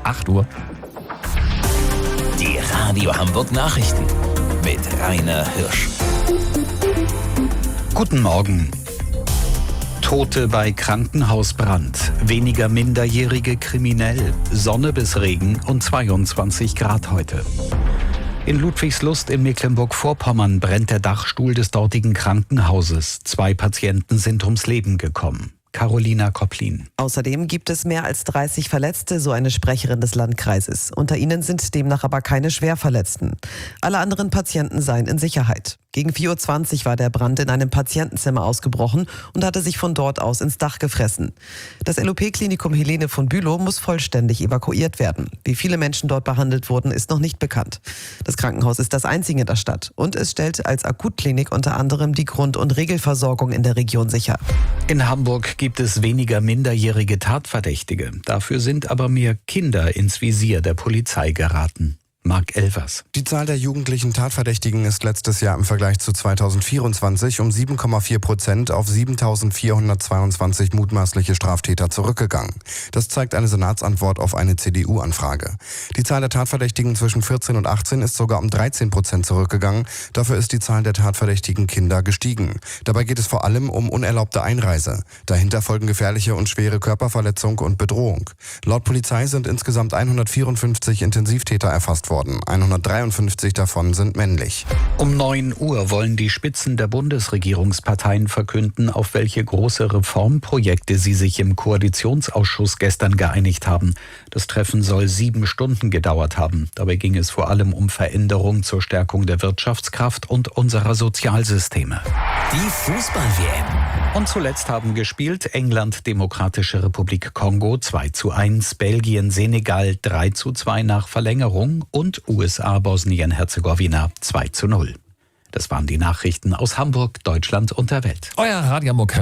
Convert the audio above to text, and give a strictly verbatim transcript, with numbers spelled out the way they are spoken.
acht Uhr. Die Radio Hamburg Nachrichten mit Rainer Hirsch. Guten Morgen. Tote bei Krankenhausbrand, weniger Minderjährige kriminell, Sonne bis Regen und zweiundzwanzig Grad heute. In Ludwigslust in Mecklenburg-Vorpommern brennt der Dachstuhl des dortigen Krankenhauses. Zwei Patienten sind ums Leben gekommen. Carolina Kopplin. Außerdem gibt es mehr als dreißig Verletzte, so eine Sprecherin des Landkreises. Unter ihnen sind demnach aber keine Schwerverletzten. Alle anderen Patienten seien in Sicherheit. Gegen vier Uhr zwanzig war der Brand in einem Patientenzimmer ausgebrochen und hatte sich von dort aus ins Dach gefressen. Das L O P-Klinikum Helene von Bülow muss vollständig evakuiert werden. Wie viele Menschen dort behandelt wurden, ist noch nicht bekannt. Das Krankenhaus ist das einzige in der Stadt und es stellt als Akutklinik unter anderem die Grund- und Regelversorgung in der Region sicher. In Hamburg gibt es weniger minderjährige Tatverdächtige. Dafür sind aber mehr Kinder ins Visier der Polizei geraten. Marc Elvers. Die Zahl der jugendlichen Tatverdächtigen ist letztes Jahr im Vergleich zu zweitausendvierundzwanzig um sieben Komma vier Prozent auf siebentausendvierhundertzweiundzwanzig mutmaßliche Straftäter zurückgegangen. Das zeigt eine Senatsantwort auf eine C D U-Anfrage. Die Zahl der Tatverdächtigen zwischen vierzehn und achtzehn ist sogar um dreizehn Prozent zurückgegangen. Dafür ist die Zahl der tatverdächtigen Kinder gestiegen. Dabei geht es vor allem um unerlaubte Einreise. Dahinter folgen gefährliche und schwere Körperverletzung und Bedrohung. Laut Polizei sind insgesamt hundertvierundfünfzig Intensivtäter erfasst worden. hundertdreiundfünfzig davon sind männlich. Um neun Uhr wollen die Spitzen der Bundesregierungsparteien verkünden, auf welche große Reformprojekte sie sich im Koalitionsausschuss gestern geeinigt haben. Das Treffen soll sieben Stunden gedauert haben. Dabei ging es vor allem um Veränderungen zur Stärkung der Wirtschaftskraft und unserer Sozialsysteme. Die Fußball-W M. Und zuletzt haben gespielt England, Demokratische Republik Kongo zwei zu eins, Belgien, Senegal drei zu zwei nach Verlängerung und U S A, Bosnien-Herzegowina zwei zu null. Das waren die Nachrichten aus Hamburg, Deutschland und der Welt. Euer Radio Hamburg.